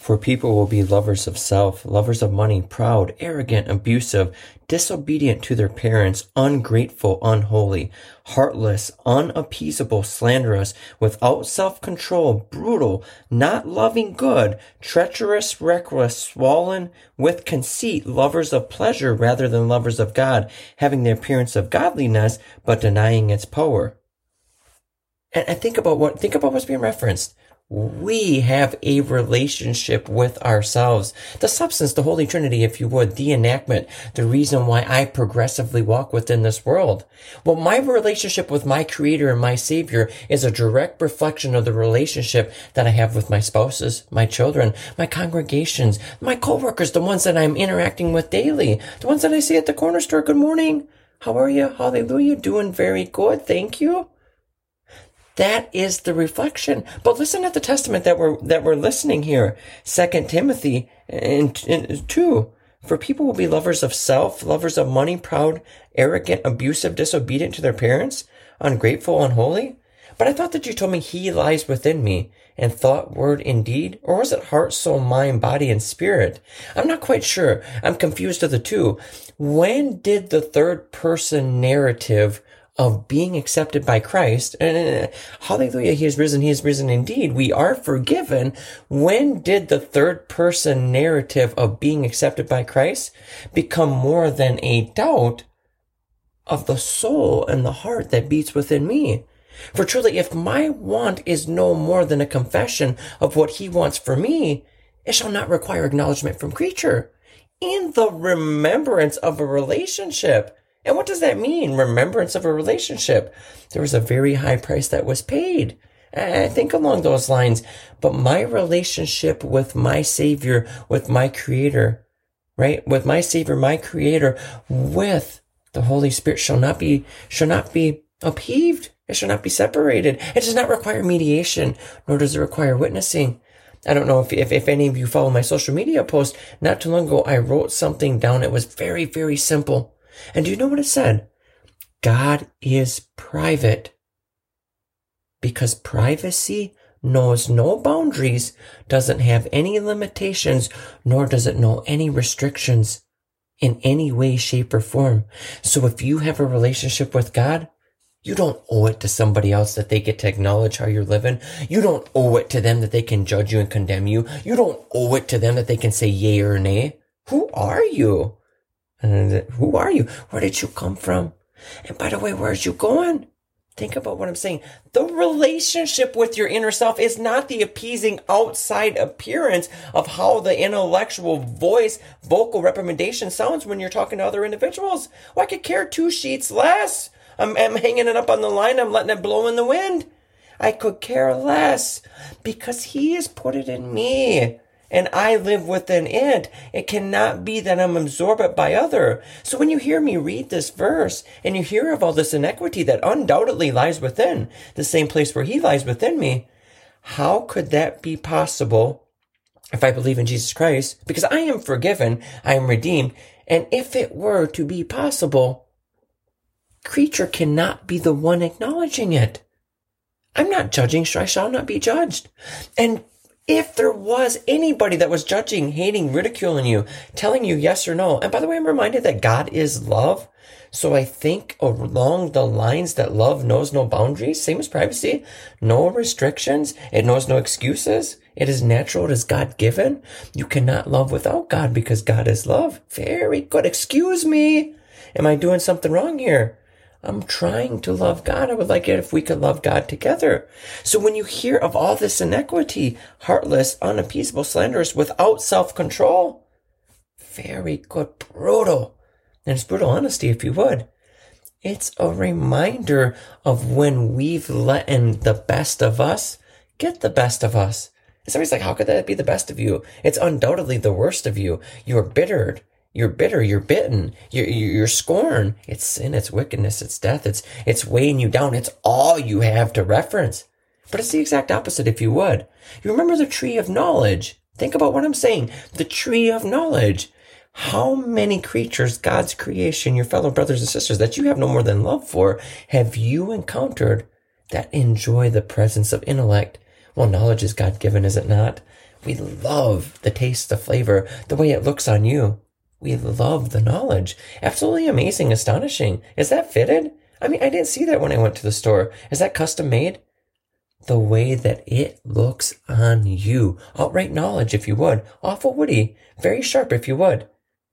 For people will be lovers of self, lovers of money, proud, arrogant, abusive, disobedient to their parents, ungrateful, unholy, heartless, unappeasable, slanderous, without self-control, brutal, not loving good, treacherous, reckless, swollen, with conceit, lovers of pleasure rather than lovers of God, having the appearance of godliness, but denying its power. And think about what's being referenced. We have a relationship with ourselves. The substance, the Holy Trinity, if you would, the enactment, the reason why I progressively walk within this world. Well, my relationship with my Creator and my Savior is a direct reflection of the relationship that I have with my spouses, my children, my congregations, my coworkers, the ones that I'm interacting with daily, the ones that I see at the corner store. Good morning. How are you? Hallelujah. Doing very good. Thank you. That is the reflection. But listen at the testament that we're listening here. 2 Timothy 2. For people will be lovers of self, lovers of money, proud, arrogant, abusive, disobedient to their parents, ungrateful, unholy. But I thought that you told me he lies within me, in thought, word, and deed. Or was it heart, soul, mind, body, and spirit? I'm not quite sure. I'm confused of the two. When did the third person narrative of being accepted by Christ, and hallelujah, he is risen indeed, we are forgiven. When did the third person narrative of being accepted by Christ become more than a doubt of the soul and the heart that beats within me? For truly, if my want is no more than a confession of what he wants for me, it shall not require acknowledgement from creature in the remembrance of a relationship. And what does that mean? Remembrance of a relationship. There was a very high price that was paid. I think along those lines. But my relationship with my Savior, with my Creator, right? With my Savior, my Creator, with the Holy Spirit shall not be upheaved. It shall not be separated. It does not require mediation, nor does it require witnessing. I don't know if any of you follow my social media post. Not too long ago, I wrote something down. It was very, very simple. And do you know what it said? God is private. Because privacy knows no boundaries, doesn't have any limitations, nor does it know any restrictions in any way, shape, or form. So if you have a relationship with God, you don't owe it to somebody else that they get to acknowledge how you're living. You don't owe it to them that they can judge you and condemn you. You don't owe it to them that they can say yay or nay. Who are you? Who are you? Where did you come from? And by the way, where's you going? Think about what I'm saying. The relationship with your inner self is not the appeasing outside appearance of how the intellectual vocal recommendation sounds when you're talking to other individuals. Well, I could care two sheets less. I'm hanging it up on the line. I'm letting it blow in the wind. I could care less because he has put it in me. And I live within it. It cannot be that I'm absorbed by other. So when you hear me read this verse and you hear of all this inequity that undoubtedly lies within the same place where he lies within me, how could that be possible if I believe in Jesus Christ? Because I am forgiven, I am redeemed. And if it were to be possible, creature cannot be the one acknowledging it. I'm not judging, so I shall not be judged. And if there was anybody that was judging, hating, ridiculing you, telling you yes or no, and by the way, I'm reminded that God is love. So I think along the lines that love knows no boundaries, same as privacy, no restrictions, it knows no excuses. It is natural, it is God-given. You cannot love without God because God is love. Very good. Excuse me. Am I doing something wrong here? I'm trying to love God. I would like it if we could love God together. So when you hear of all this inequity, heartless, unappeasable, slanderous, without self-control, very good, brutal. And it's brutal honesty, if you would. It's a reminder of when we've let in the best of us get the best of us. And somebody's like, how could that be the best of you? It's undoubtedly the worst of you. You're bittered. You're bitter, you're bitten, you're scorned. It's sin, it's wickedness, it's death, it's weighing you down. It's all you have to reference. But it's the exact opposite, if you would. You remember the tree of knowledge. Think about what I'm saying. The tree of knowledge. How many creatures, God's creation, your fellow brothers and sisters that you have no more than love for, have you encountered that enjoy the presence of intellect? Well, knowledge is God-given, is it not? We love the taste, the flavor, the way it looks on you. We love the knowledge. Absolutely amazing, astonishing. Is that fitted? I mean, I didn't see that when I went to the store. Is that custom made? The way that it looks on you. Outright knowledge, if you would. Awful witty. Very sharp, if you would.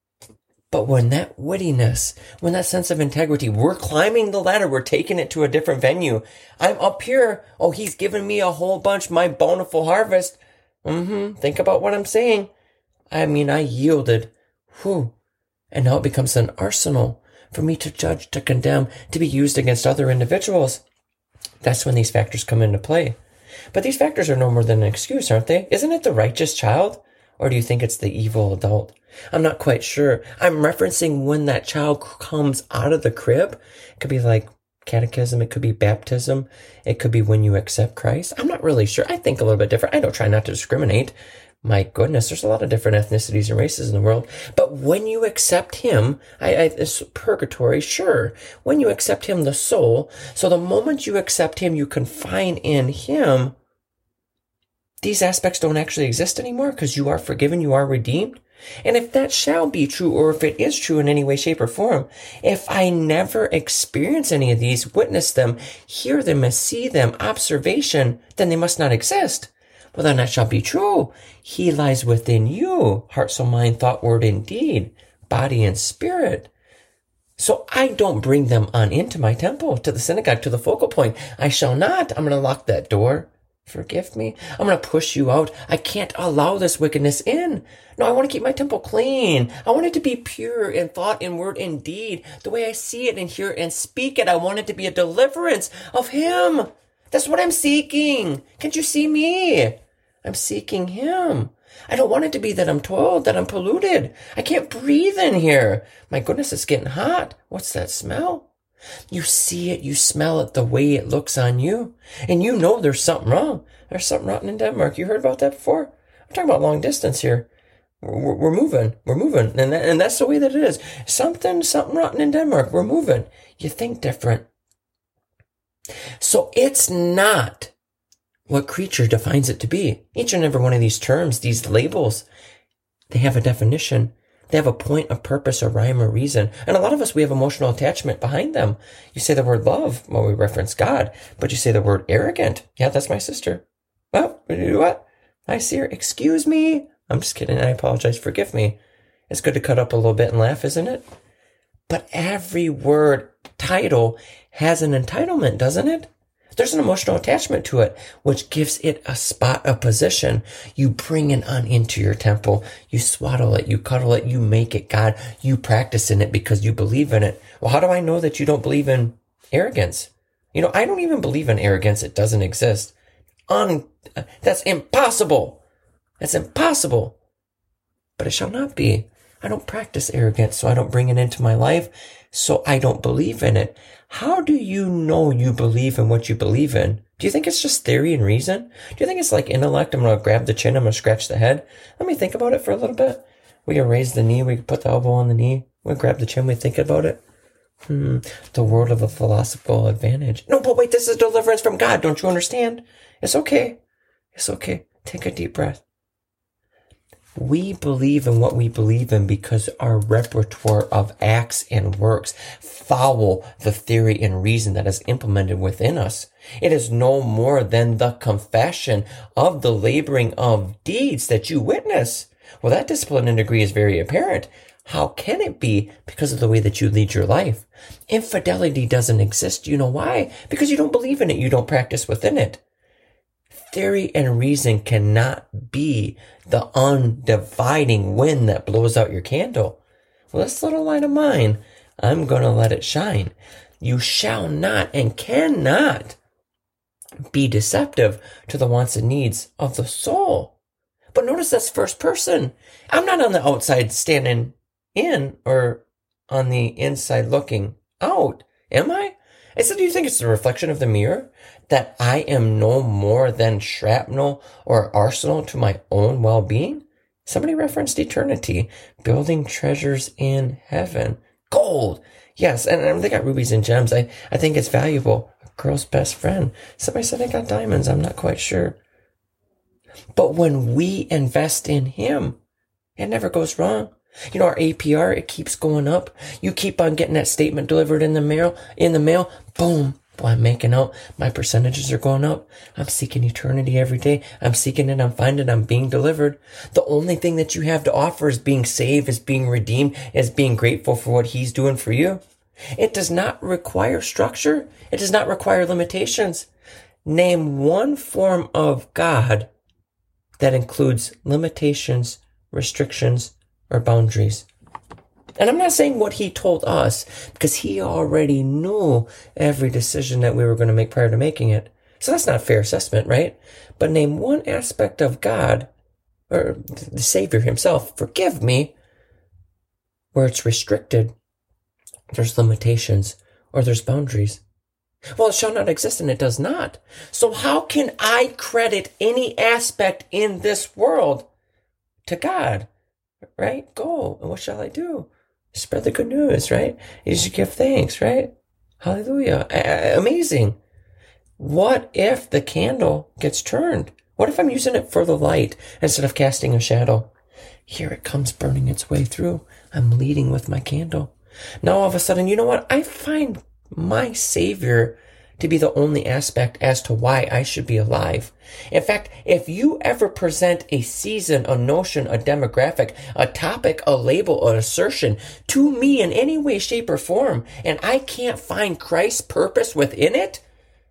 But when that wittiness, when that sense of integrity, we're climbing the ladder, we're taking it to a different venue. I'm up here. Oh, he's given me a whole bunch, my bountiful harvest. Think about what I'm saying. I mean, I yielded. Whew. And now it becomes an arsenal for me to judge, to condemn, to be used against other individuals. That's when these factors come into play. But these factors are no more than an excuse, aren't they? Isn't it the righteous child? Or do you think it's the evil adult? I'm not quite sure. I'm referencing when that child comes out of the crib. It could be like catechism. It could be baptism. It could be when you accept Christ. I'm not really sure. I think a little bit different. I don't try not to discriminate. My goodness, there's a lot of different ethnicities and races in the world. But when you accept him, it's purgatory, sure. When you accept him, the soul. So the moment you accept him, you confine in him. These aspects don't actually exist anymore because you are forgiven, you are redeemed. And if that shall be true, or if it is true in any way, shape, or form, if I never experience any of these, witness them, hear them, and see them, observation, then they must not exist. Well, then that shall be true. He lies within you, heart, soul, mind, thought, word, and deed, body, and spirit. So I don't bring them on into my temple, to the synagogue, to the focal point. I shall not. I'm going to lock that door. Forgive me. I'm going to push you out. I can't allow this wickedness in. No, I want to keep my temple clean. I want it to be pure in thought, in word, in deed. The way I see it and hear it and speak it, I want it to be a deliverance of him. That's what I'm seeking. Can't you see me? I'm seeking him. I don't want it to be that I'm told, that I'm polluted. I can't breathe in here. My goodness, it's getting hot. What's that smell? You see it, you smell it, the way it looks on you. And you know there's something wrong. There's something rotten in Denmark. You heard about that before? I'm talking about long distance here. We're moving. And that's the way that it is. Something rotten in Denmark. We're moving. You think different. So it's not what creature defines it to be. Each and every one of these terms, these labels, they have a definition. They have a point, a purpose, a rhyme, or reason. And a lot of us, we have emotional attachment behind them. You say the word love, well, we reference God. But you say the word arrogant. Yeah, that's my sister. Well, what? I see her. Excuse me. I'm just kidding. I apologize. Forgive me. It's good to cut up a little bit and laugh, isn't it? But every word title has an entitlement, doesn't it? There's an emotional attachment to it, which gives it a spot, a position. You bring it on into your temple. You swaddle it. You cuddle it. You make it God. You practice in it because you believe in it. Well, how do I know that you don't believe in arrogance? I don't even believe in arrogance. It doesn't exist. That's impossible. That's impossible. But it shall not be. I don't practice arrogance, so I don't bring it into my life, so I don't believe in it. How do you know you believe in what you believe in? Do you think it's just theory and reason? Do you think it's like intellect? I'm going to grab the chin, I'm going to scratch the head. Let me think about it for a little bit. We can raise the knee, we can put the elbow on the knee. We grab the chin, we think about it. The world of a philosophical advantage. No, but wait, this is deliverance from God. Don't you understand? It's okay. It's okay. Take a deep breath. We believe in what we believe in because our repertoire of acts and works follow the theory and reason that is implemented within us. It is no more than the confession of the laboring of deeds that you witness. Well, that discipline and degree is very apparent. How can it be? Because of the way that you lead your life. Infidelity doesn't exist. You know why? Because you don't believe in it. You don't practice within it. Theory and reason cannot be the undividing wind that blows out your candle. Well, this little light of mine, I'm going to let it shine. You shall not and cannot be deceptive to the wants and needs of the soul. But notice that's first person. I'm not on the outside standing in or on the inside looking out, am I? I said, do you think it's the reflection of the mirror? That I am no more than shrapnel or arsenal to my own well-being? Somebody referenced eternity, building treasures in heaven. Gold! Yes, and they got rubies and gems. I think it's valuable. A girl's best friend. Somebody said I got diamonds. I'm not quite sure. But when we invest in him, it never goes wrong. Our APR, it keeps going up. You keep on getting that statement delivered in the mail, boom. Boy, I'm making out. My percentages are going up. I'm seeking eternity every day. I'm seeking it. I'm finding it. I'm being delivered. The only thing that you have to offer is being saved, is being redeemed, is being grateful for what he's doing for you. It does not require structure. It does not require limitations. Name one form of God that includes limitations, restrictions, or boundaries. And I'm not saying what he told us, because he already knew every decision that we were going to make prior to making it. So that's not a fair assessment, right? But name one aspect of God, or the Savior himself, forgive me, where it's restricted, there's limitations, or there's boundaries. Well, it shall not exist, and it does not. So how can I credit any aspect in this world to God? Right? Go. And what shall I do? Spread the good news, right? You should give thanks, right? Hallelujah. Amazing. What if the candle gets turned? What if I'm using it for the light instead of casting a shadow? Here it comes burning its way through. I'm leading with my candle. Now all of a sudden, you know what? I find my Savior to be the only aspect as to why I should be alive. In fact, if you ever present a season, a notion, a demographic, a topic, a label, an assertion to me in any way, shape, or form, and I can't find Christ's purpose within it,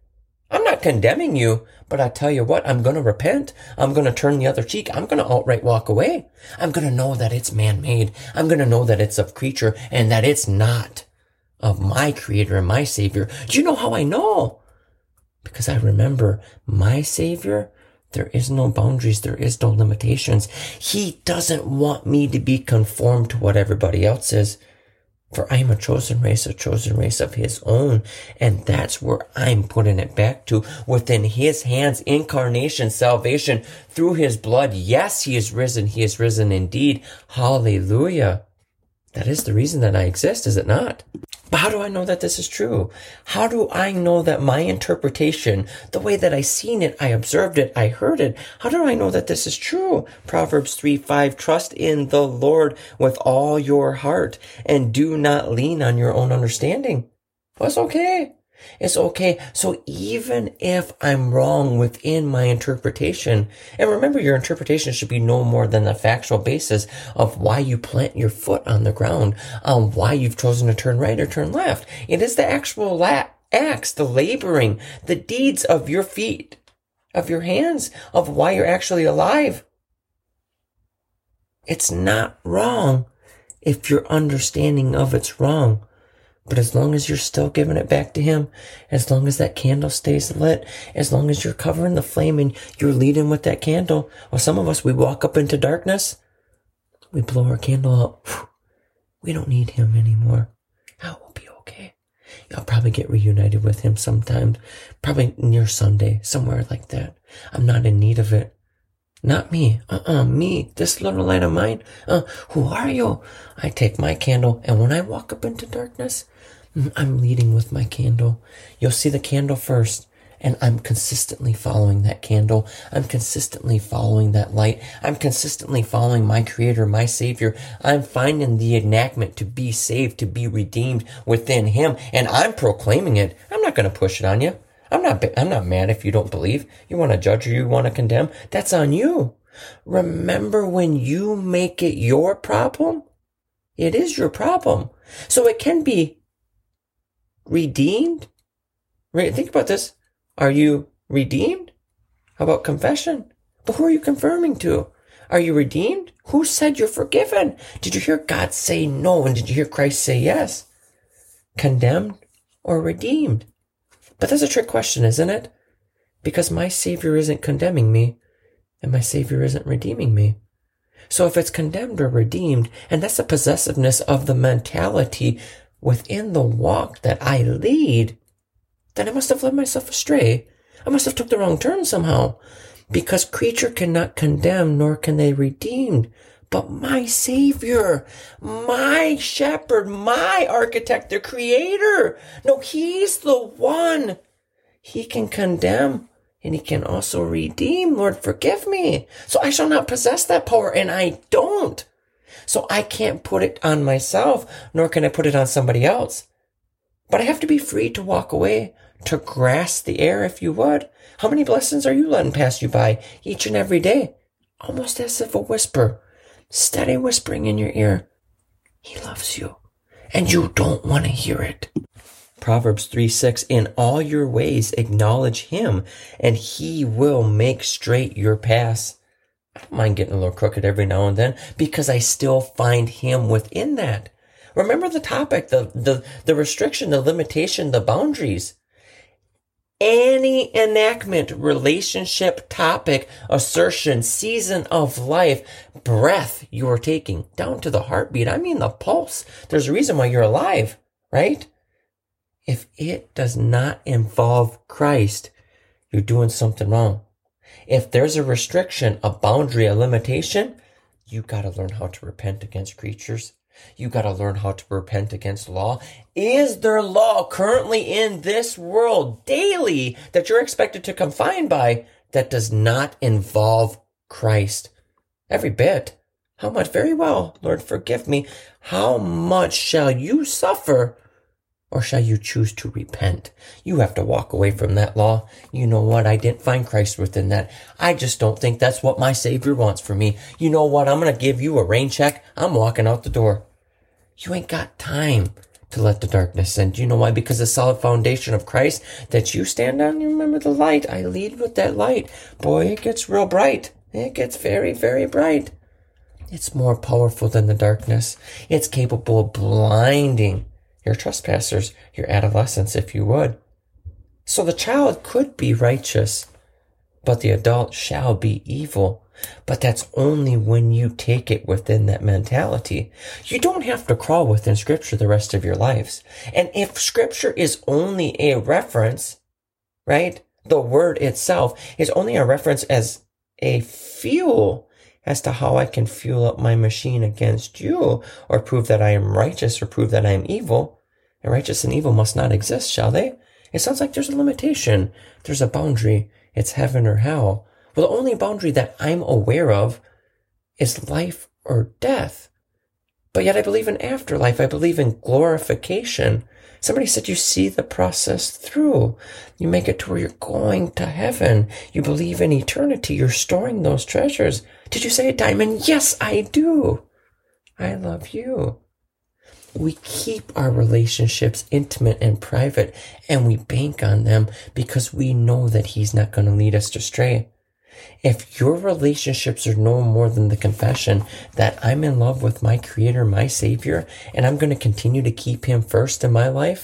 I'm not condemning you, but I tell you what, I'm going to repent. I'm going to turn the other cheek. I'm going to outright walk away. I'm going to know that it's man-made. I'm going to know that it's of creature and that it's not of my Creator and my Savior. Do you know how I know? Because I remember my Savior, there is no boundaries. There is no limitations. He doesn't want me to be conformed to what everybody else is. For I am a chosen race of his own. And that's where I'm putting it back to, within his hands, incarnation, salvation through his blood. Yes, he is risen. He is risen indeed. Hallelujah. That is the reason that I exist, is it not? But how do I know that this is true? How do I know that my interpretation, the way that I seen it, I observed it, I heard it, how do I know that this is true? Proverbs 3:5, trust in the Lord with all your heart and do not lean on your own understanding. Well, it's okay. It's okay. So even if I'm wrong within my interpretation, and remember, your interpretation should be no more than the factual basis of why you plant your foot on the ground, on why you've chosen to turn right or turn left. It is the actual acts, the laboring, the deeds of your feet, of your hands, of why you're actually alive. It's not wrong if your understanding of it's wrong. But as long as you're still giving it back to him, as long as that candle stays lit, as long as you're covering the flame and you're leading with that candle, well, some of us, we walk up into darkness, we blow our candle out. We don't need him anymore. Oh, we'll be okay. I'll probably get reunited with him sometime, probably near Sunday, somewhere like that. I'm not in need of it. Not me. Me. This little light of mine. Who are you? I take my candle, and when I walk up into darkness, I'm leading with my candle. You'll see the candle first, and I'm consistently following that candle. I'm consistently following that light. I'm consistently following my Creator, my Savior. I'm finding the enactment to be saved, to be redeemed within him, and I'm proclaiming it. I'm not going to push it on you. I'm not mad if you don't believe. You want to judge or you want to condemn. That's on you. Remember, when you make it your problem, it is your problem. So it can be redeemed. Think about this. Are you redeemed? How about confession? But who are you confirming to? Are you redeemed? Who said you're forgiven? Did you hear God say no? And did you hear Christ say yes? Condemned or redeemed? But that's a trick question, isn't it? Because my Savior isn't condemning me, and my Savior isn't redeeming me. So if it's condemned or redeemed, and that's the possessiveness of the mentality within the walk that I lead, then I must have led myself astray. I must have took the wrong turn somehow. Because creature cannot condemn, nor can they redeem. But my Savior, my shepherd, my architect, the Creator. No, he's the one. He can condemn. and he can also redeem. Lord, forgive me. So I shall not possess that power, and I don't. So I can't put it on myself, nor can I put it on somebody else. But I have to be free to walk away, to grasp the air, if you would. How many blessings are you letting pass you by each and every day? Almost as if a whisper, steady whispering in your ear. He loves you, and you don't want to hear it. Proverbs 3:6, in all your ways acknowledge him, and he will make straight your paths. I don't mind getting a little crooked every now and then, because I still find him within that. Remember the topic, the restriction, the limitation, the boundaries. Any enactment, relationship, topic, assertion, season of life, breath you are taking, down to the heartbeat, I mean the pulse. There's a reason why you're alive, right? If it does not involve Christ, you're doing something wrong. If there's a restriction, a boundary, a limitation, you got to learn how to repent against creatures. You got to learn how to repent against law. Is there law currently in this world daily that you're expected to confine by that does not involve Christ? Every bit. How much? Very well. Lord, forgive me. How much shall you suffer? Or shall you choose to repent? You have to walk away from that law. You know what? I didn't find Christ within that. I just don't think that's what my Savior wants for me. You know what? I'm going to give you a rain check. I'm walking out the door. You ain't got time to let the darkness in. Do you know why? Because the solid foundation of Christ that you stand on, you remember the light. I lead with that light. Boy, it gets real bright. It gets very, very bright. It's more powerful than the darkness. It's capable of blinding your trespassers, your adolescents, if you would. So the child could be righteous, but the adult shall be evil. But that's only when you take it within that mentality. You don't have to crawl within Scripture the rest of your lives. And if Scripture is only a reference, right, the word itself is only a reference as a fuel as to how I can fuel up my machine against you, or prove that I am righteous, or prove that I am evil. And righteous and evil must not exist, shall they? It sounds like there's a limitation. There's a boundary. It's heaven or hell. Well, the only boundary that I'm aware of is life or death. But yet I believe in afterlife. I believe in glorification. Somebody said you see the process through. You make it to where you're going to heaven. You believe in eternity. You're storing those treasures. Did you say it, Diamond? Yes, I do. I love you. We keep our relationships intimate and private, and we bank on them because we know that He's not going to lead us astray. If your relationships are no more than the confession that I'm in love with my Creator, my Savior, and I'm going to continue to keep Him first in my life,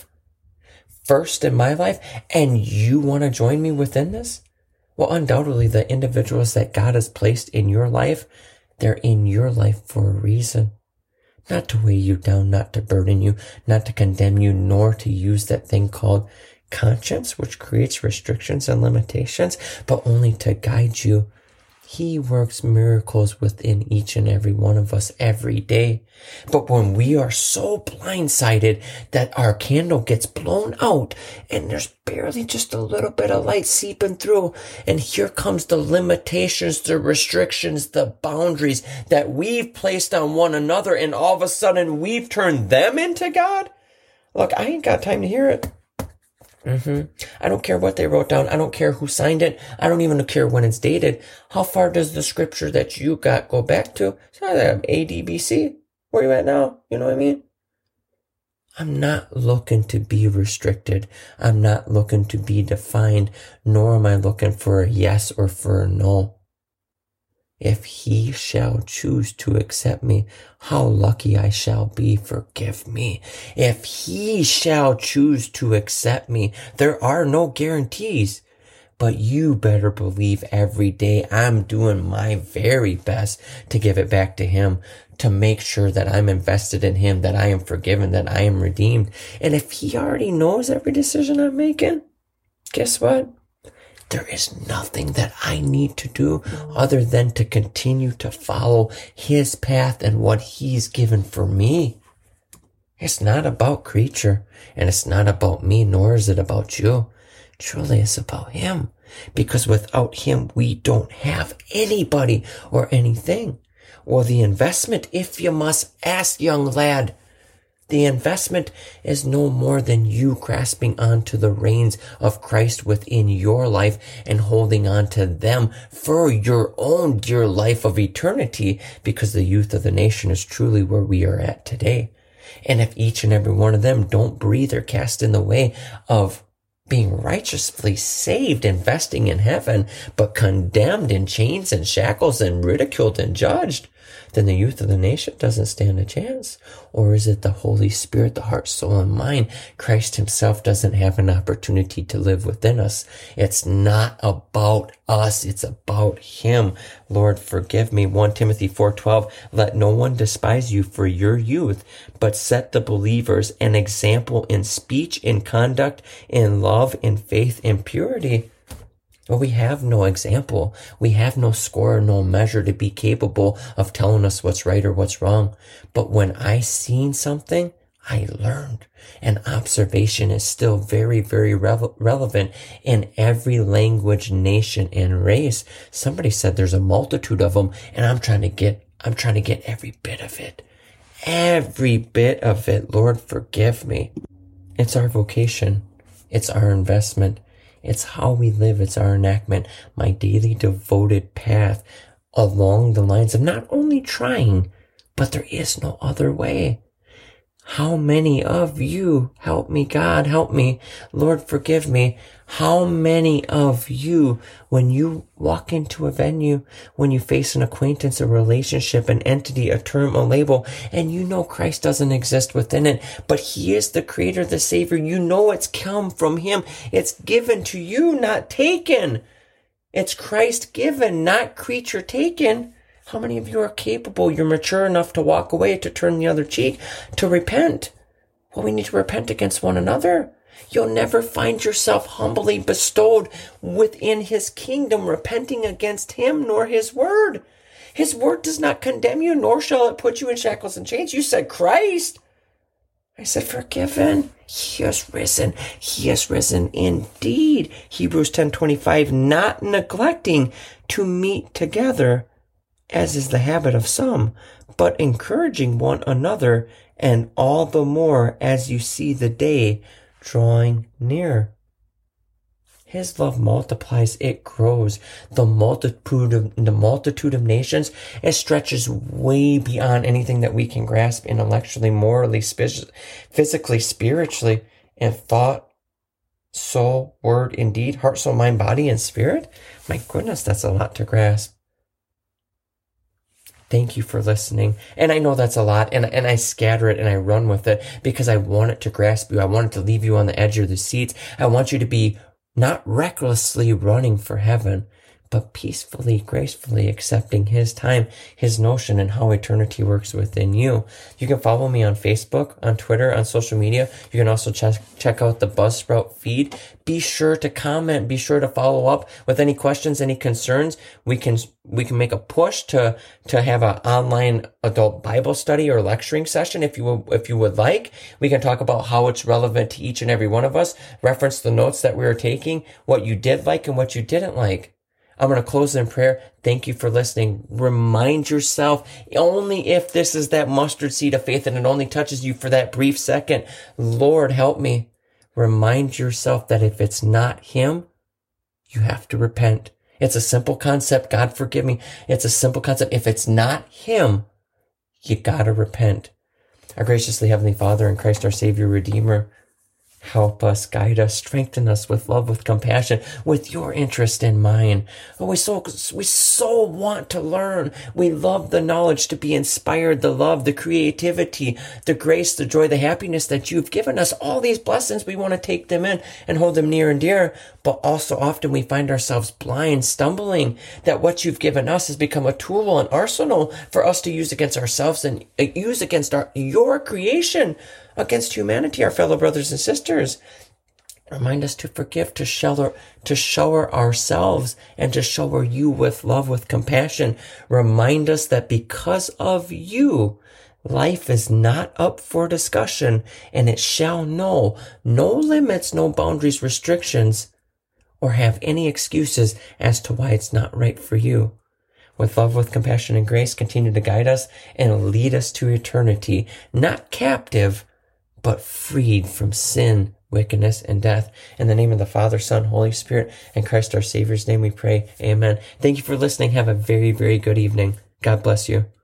and you want to join me within this, well, undoubtedly the individuals that God has placed in your life, they're in your life for a reason. Not to weigh you down, not to burden you, not to condemn you, nor to use that thing called conscience, which creates restrictions and limitations, but only to guide you. He works miracles within each and every one of us every day. But when we are so blindsided that our candle gets blown out and there's barely just a little bit of light seeping through, and here comes the limitations, the restrictions, the boundaries that we've placed on one another, and all of a sudden we've turned them into God. Look, I ain't got time to hear it. I don't care what they wrote down. I don't care who signed it. I don't even care when it's dated. How far does the scripture that you got go back to? It's not ADBC. Where you at now? You know what I mean? I'm not looking to be restricted. I'm not looking to be defined, nor am I looking for a yes or for a no. If He shall choose to accept me, how lucky I shall be, forgive me. If He shall choose to accept me, there are no guarantees. But you better believe every day I'm doing my very best to give it back to Him, to make sure that I'm invested in Him, that I am forgiven, that I am redeemed. And if He already knows every decision I'm making, guess what? There is nothing that I need to do other than to continue to follow His path and what He's given for me. It's not about creature, and it's not about me, nor is it about you. Truly, it's about him. Because without him, we don't have anybody or anything. Well, the investment, if you must ask, young lad, the investment is no more than you grasping onto the reins of Christ within your life and holding on to them for your own dear life of eternity, because the youth of the nation is truly where we are at today. And if each and every one of them don't breathe or cast in the way of being righteously saved, investing in heaven, but condemned in chains and shackles and ridiculed and judged, then the youth of the nation doesn't stand a chance. Or is it the Holy Spirit, the heart, soul, and mind? Christ himself doesn't have an opportunity to live within us. It's not about us. It's about him. Lord, forgive me. 1 Timothy 4:12, let no one despise you for your youth, but set the believers an example in speech, in conduct, in love, in faith, in purity. Well, we have no example. We have no score, no measure to be capable of telling us what's right or what's wrong. But when I seen something, I learned. And observation is still very, very relevant in every language, nation, and race. Somebody said there's a multitude of them, and I'm trying to get every bit of it. Every bit of it. Lord, forgive me. It's our vocation. It's our investment. It's how we live. It's our enactment, my daily devoted path along the lines of not only trying, but there is no other way. How many of you, help me, God, help me, Lord, forgive me. How many of you, when you walk into a venue, when you face an acquaintance, a relationship, an entity, a term, a label, and you know Christ doesn't exist within it, but he is the creator, the savior. You know it's come from him. It's given to you, not taken. It's Christ given, not creature taken. How many of you are capable? You're mature enough to walk away, to turn the other cheek, to repent. Well, we need to repent against one another. You'll never find yourself humbly bestowed within his kingdom, repenting against him nor his word. His word does not condemn you, nor shall it put you in shackles and chains. You said Christ. I said forgiven. He has risen. He has risen indeed. Hebrews 10:25, not neglecting to meet together, as is the habit of some, but encouraging one another, and all the more as you see the day drawing near. His love multiplies, it grows. The multitude of nations, it stretches way beyond anything that we can grasp intellectually, morally, physically, spiritually, in thought, soul, word, and deed, heart, soul, mind, body, and spirit. My goodness, that's a lot to grasp. Thank you for listening. And I know that's a lot, and I scatter it and I run with it because I want it to grasp you. I want it to leave you on the edge of the seats. I want you to be not recklessly running for heaven, but peacefully, gracefully accepting his time, his notion, and how eternity works within you. You can follow me on Facebook, on Twitter, on social media. You can also check out the Buzzsprout feed. Be sure to comment. Be sure to follow up with any questions, any concerns. We can make a push to have an online adult Bible study or lecturing session if you would like. We can talk about how it's relevant to each and every one of us. Reference the notes that we were taking, what you did like and what you didn't like. I'm going to close in prayer. Thank you for listening. Remind yourself, only if this is that mustard seed of faith and it only touches you for that brief second, Lord, help me. Remind yourself that if it's not him, you have to repent. It's a simple concept. God, forgive me. It's a simple concept. If it's not him, you gotta repent. Our graciously Heavenly Father and Christ our Savior, Redeemer, help us, guide us, strengthen us with love, with compassion, with your interest in mind. Oh, we so want to learn. We love the knowledge, to be inspired, the love, the creativity, the grace, the joy, the happiness that you've given us. All these blessings, we want to take them in and hold them near and dear. But also often we find ourselves blind, stumbling, that what you've given us has become a tool, an arsenal for us to use against ourselves and use against your creation, against humanity, our fellow brothers and sisters. Remind us to forgive, to shower ourselves, and to shower you with love, with compassion. Remind us that because of you, life is not up for discussion, and it shall know no limits, no boundaries, restrictions or have any excuses as to why it's not right for you. With love, with compassion, and grace, continue to guide us and lead us to eternity, not captive, but freed from sin, wickedness, and death. In the name of the Father, Son, Holy Spirit, and Christ our Savior's name we pray. Amen. Thank you for listening. Have a very, very good evening. God bless you.